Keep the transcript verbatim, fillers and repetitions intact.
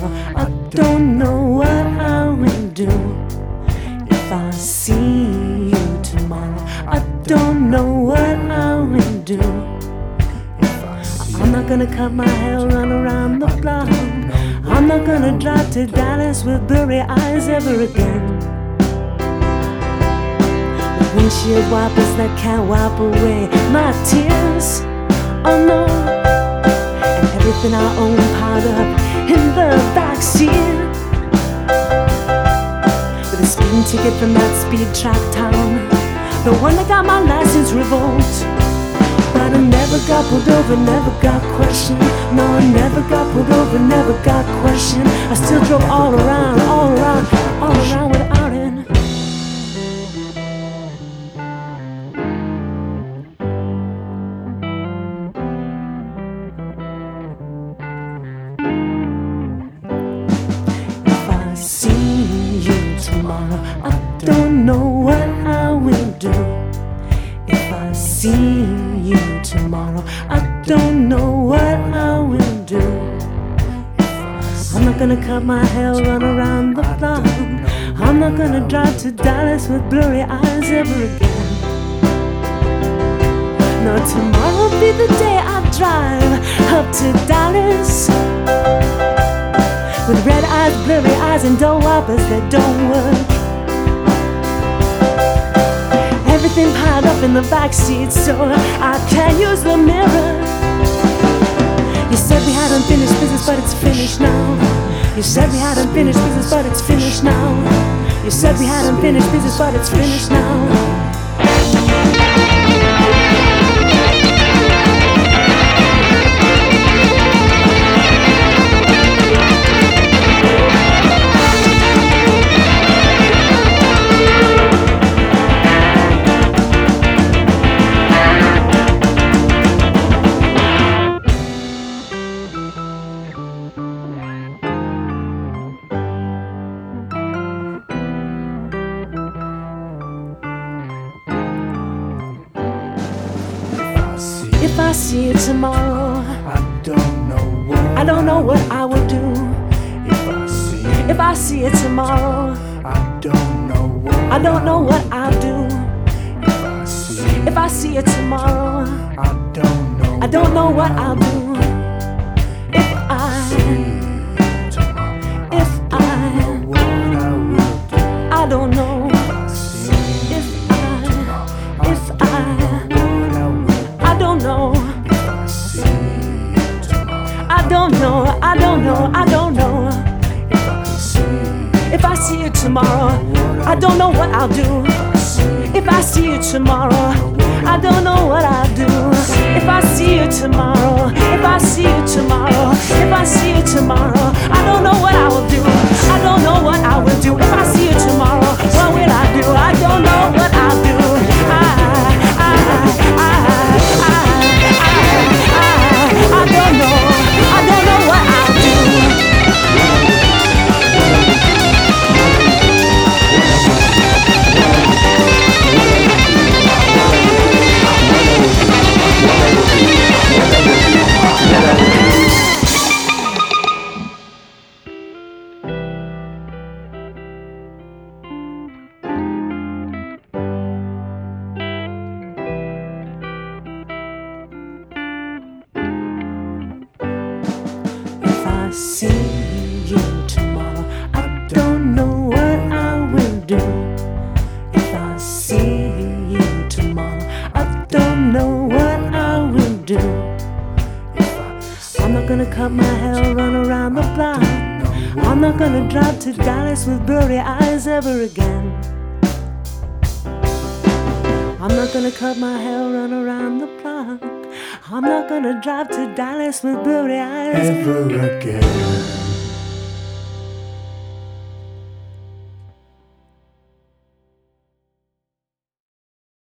tomorrow. I don't know what I will do if I see you tomorrow. I don't know what I will do. I'm not gonna cut my hair, run around the block. I'm not gonna drive to Dallas with blurry eyes ever again. With windshield wipers that can't wipe away my tears. Oh no. And everything I own piled up in the backseat. With a speeding ticket from that speed trap town, the one that got my license revoked. But I never got pulled over, never got questioned. No, I never got pulled over, never got questioned. I still drove all around, all around, all around without it. If I see you tomorrow, I don't know what I will do. If I see you tomorrow, I don't know what I will do. I'm not gonna cut my hair, run around the block. I'm not gonna drive to Dallas with blurry eyes ever again. No, tomorrow'll be the day I drive up to Dallas with red eyes, blurry eyes, and door wipers that don't work. Everything piled up in the backseat so I can't use the mirror. You said we had unfinished business, but it's finished now. You said we had unfinished business, but it's finished now. You said we had unfinished business, but it's finished now. If I see you tomorrow, I don't know what I don't know what I will do. If I see you, If I see you tomorrow, I don't know what I don't know what I'll do. If I see you, If I see you tomorrow, I don't know I don't know what I'll do. If I, if I, I don't know. If I, if I, I don't know. I don't know, I don't know, I don't know. If I see you tomorrow, I don't know what I'll do. If I see you tomorrow, I don't know what I'll do. If I see you tomorrow, if I see you tomorrow, if I see you tomorrow, I don't know what I will do. I don't know what I will do. If I see you tomorrow, what will I do? I don't know what I'll do. I, I, I, I, I, I don't know. I don't know what I'll do. If I see you tomorrow, I don't know what I will do. If I see you tomorrow, I don't know what I will do. I'm not gonna cut my hair, run around the block. I'm not gonna drive to Dallas with blurry eyes ever again. I'm not gonna cut my hair, run around the block. I'm not gonna drive to Dallas with blurry eyes ever again.